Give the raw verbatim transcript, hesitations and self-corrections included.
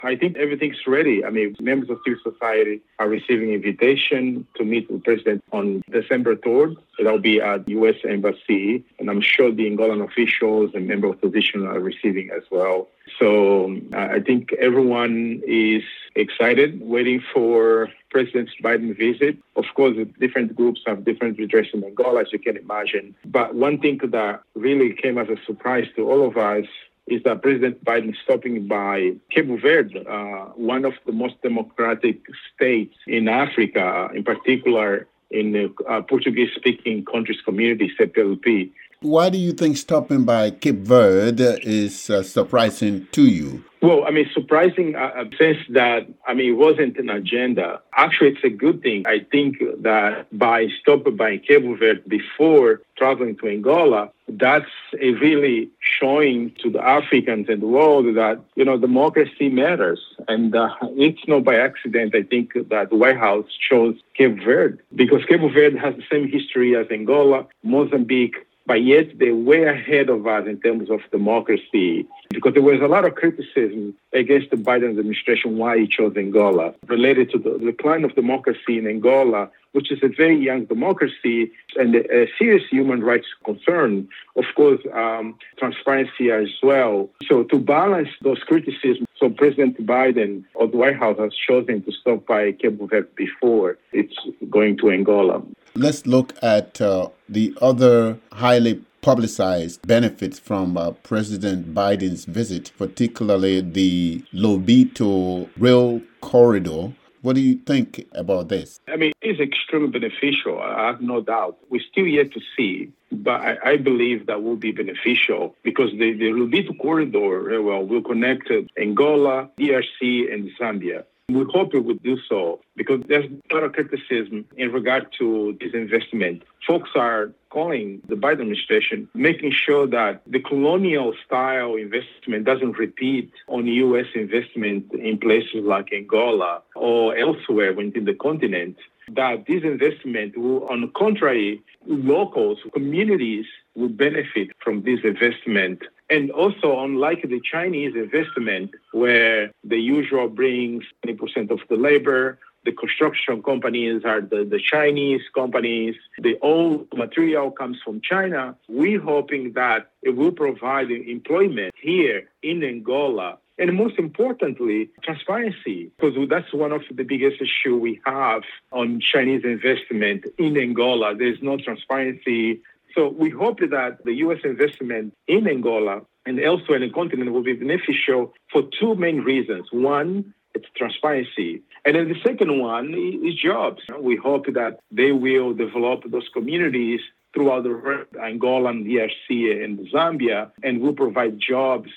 I think everything's ready. I mean, members of civil society are receiving invitation to meet with the president on December third. That'll be at the U S Embassy. And I'm sure the Angolan officials and member of opposition are receiving as well. So uh, I think everyone is excited, waiting for President Biden's visit. Of course, different groups have different interests in Angola, as you can imagine. But one thing that really came as a surprise to all of us is that President Biden stopping by Cabo Verde, uh, one of the most democratic states in Africa, in particular in the uh, Portuguese-speaking countries community, C P L P. Why do you think stopping by Cape Verde is uh, surprising to you? Well, I mean, surprising uh, in the sense that, I mean, it wasn't an agenda. Actually, it's a good thing. I think that by stopping by Cabo Verde before traveling to Angola, that's a really showing to the Africans and the world that, you know, democracy matters. And uh, it's not by accident, I think, that the White House chose Cape Verde, because Cape Verde has the same history as Angola, Mozambique, but yet they're way ahead of us in terms of democracy, because there was a lot of criticism against the Biden administration why he chose Angola, related to the decline of democracy in Angola, which is a very young democracy and a serious human rights concern. Of course, um, transparency as well. So to balance those criticisms, so President Biden or the White House has chosen to stop by Cabo Verde before it's going to Angola. Let's look at uh, the other highly publicized benefits from uh, President Biden's visit, particularly the Lobito Rail Corridor. What do you think about this? I mean, it's extremely beneficial. I have no doubt. We're still yet to see, but I, I believe that will be beneficial because the, the Lobito Corridor well, will connect Angola, D R C, and Zambia. We hope it would do so because there's a lot of criticism in regard to this investment. Folks are calling the Biden administration, making sure that the colonial-style investment doesn't repeat on U S investment in places like Angola or elsewhere within the continent, that this investment will, on the contrary, locals, communities will benefit from this investment. And also, unlike the Chinese investment, where the usual brings twenty percent of the labor, the construction companies are the, the Chinese companies, the old material comes from China, we're hoping that it will provide employment here in Angola. And most importantly, transparency, because that's one of the biggest issues we have on Chinese investment in Angola. There's no transparency. So we hope that the U S investment in Angola and elsewhere in the continent will be beneficial for two main reasons. One, it's transparency. And then the second one is jobs. We hope that they will develop those communities throughout the Angola, and D R C, and Zambia, and will provide jobs